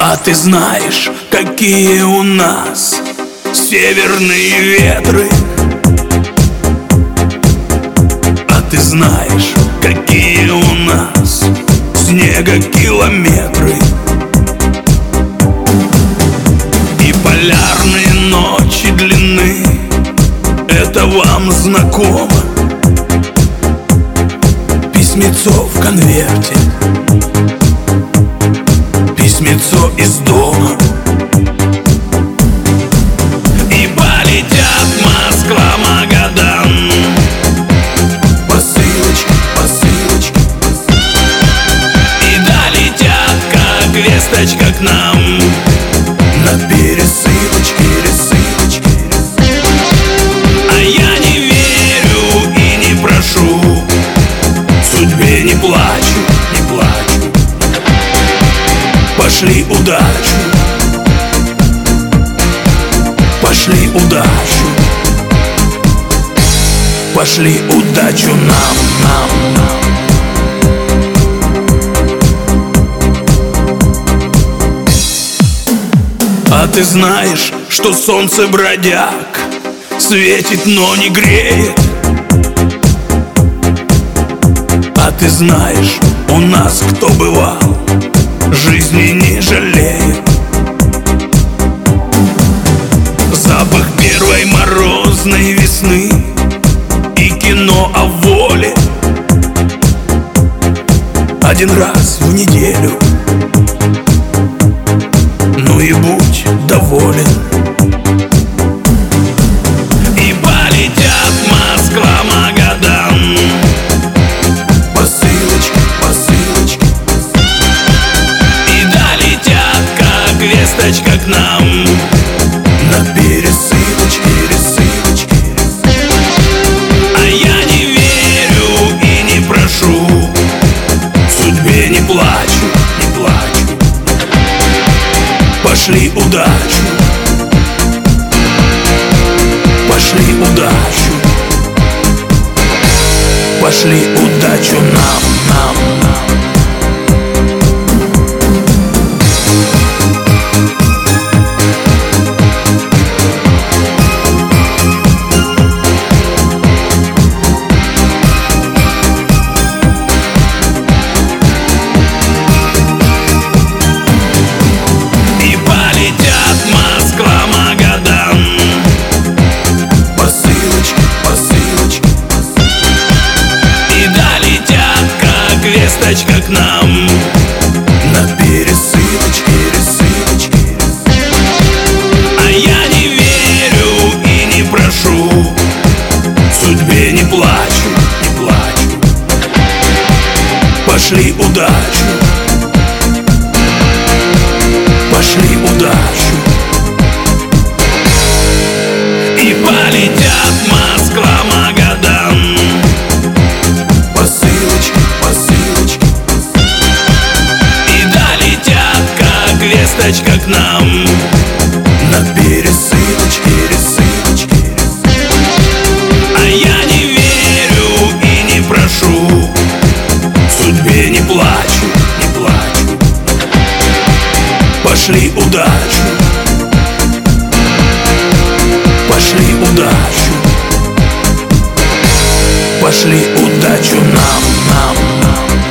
А ты знаешь, какие у нас северные ветры? А ты знаешь, какие у нас снегокилометры? И полярные ночи длинны, это вам знакомо? Письмецо в конверте, письмецо из дома. И полетят Москва, Магадан, посылочки, посылочки. И долетят, как весточка, к нам на пересылочки, пересылочки. А я не верю и не прошу, судьбе не плачу, не плачу. Пошли удачу, пошли удачу, пошли удачу нам. А ты знаешь, что солнце бродяг светит, но не греет? А ты знаешь, у нас кто бывал, жизни не жалеет. Запах первой морозной весны и кино о воле. Один раз в неделю, ну и будь доволен. И полетят Москва, Магадан, посылочки, посылочки. И долетят, как весточка, к нам на пересылочки, пересылочки. А я не верю и не прошу, судьбе не плачу, не плачу. Пошли удачу, пошли удачу, пошли удачу нам. Весточка к нам на пересылочки, пересылочки. А я не верю и не прошу, судьбе не плачу, не плачу. Пошли удачу, пошли удачу. И полетят Москва, Магадан, посылочки, посылочки. И долетят, как весточка, к нам на пересылочки, пересылочки. А я не верю и не прошу, судьбе не плачу, не плачу. Пошли удачу, пошли удачу, пошли удачу нам.